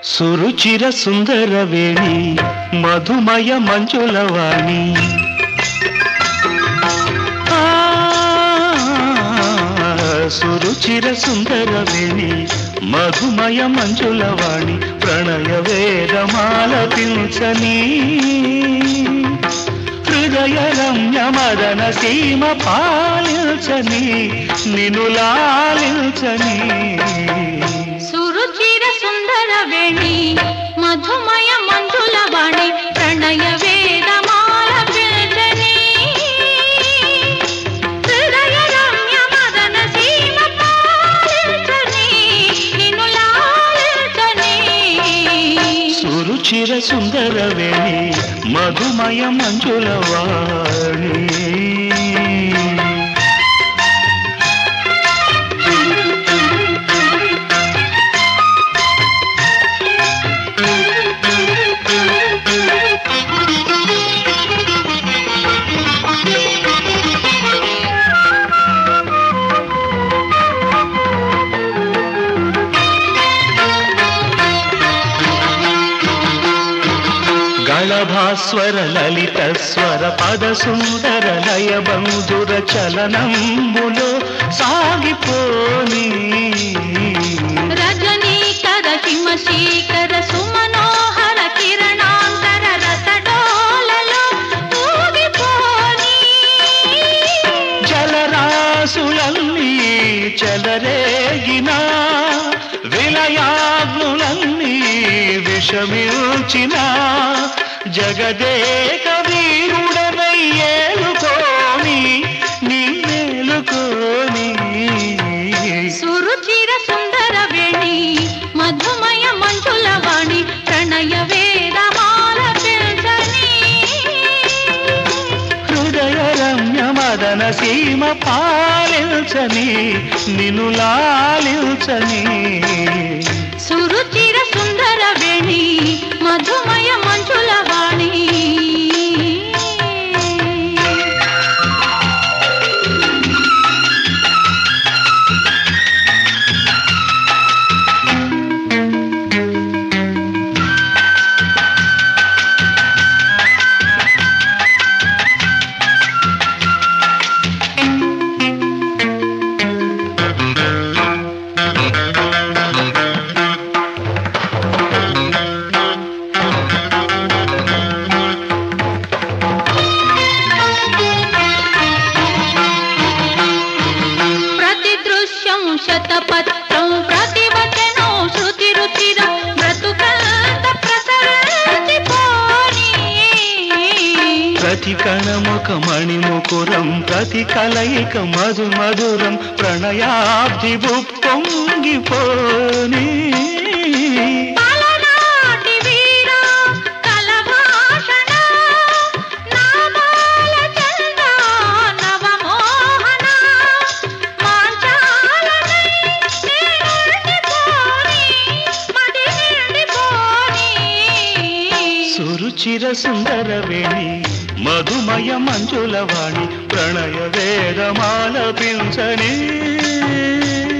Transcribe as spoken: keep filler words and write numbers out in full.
సురుచిర సుందరవేణి మధుమయ మంజులవాణి సురుచిర సుందరవేణి మధుమయ మంజులవాణి ప్రణయ వేదమాలపించని హృదయ రమ్య మదన సీమ పాలించని నిన్ను లాలించని సురుచిర సుందరవేణి మధుమయ మంజులవాణి ప్రణయ వేదమాలపించని హృదయ రమ్య మదన సీమ పాలించని నిన్ను లాలించని సురుచిర సుందరవేణి మధుమయ మంజులవాణి గళభాస్వర లలిత స్వర పద సుందర లయ బంధుర చలనంబులో సాగిపోని రజనీకర హిమశీకర సుమనోహర కిరణాంతర రసడోలలో ఊగిపోని జలరాసులన్నీ చెలరేగిన విలయాగ్నులన్నీ విషమిల్చిన జగదేక వీరుడనై ఏలుకోని నిన్నేలుకోని సురుచిర సుందరవేణి మధుమయ మంజులవాణి ప్రణయ వేదమాలపించని హృదయ రమ్య మదన సీమ పాలించని నిన్ను లాలించని సురుచిర సుందరవేణి మధుమయ మంజులవాణి శతపత్రం ప్రతివచనం శృతి రుచిరం బ్రతుకంత ప్రసరించిపోని ప్రతి కణముఖ మణిముకురం ప్రతి కలయిక మధు మధురం ప్రణయాబ్ది పొంగిపోని పలనాటి వీర కలభాషణ నామాల చంద నవమోహన మాంచాలనై నిండిపోని మది నిండిపోని సురుచిర సుందరవేణి మధుమయ మంజులవాణి ప్రణయ వేదమాలపించని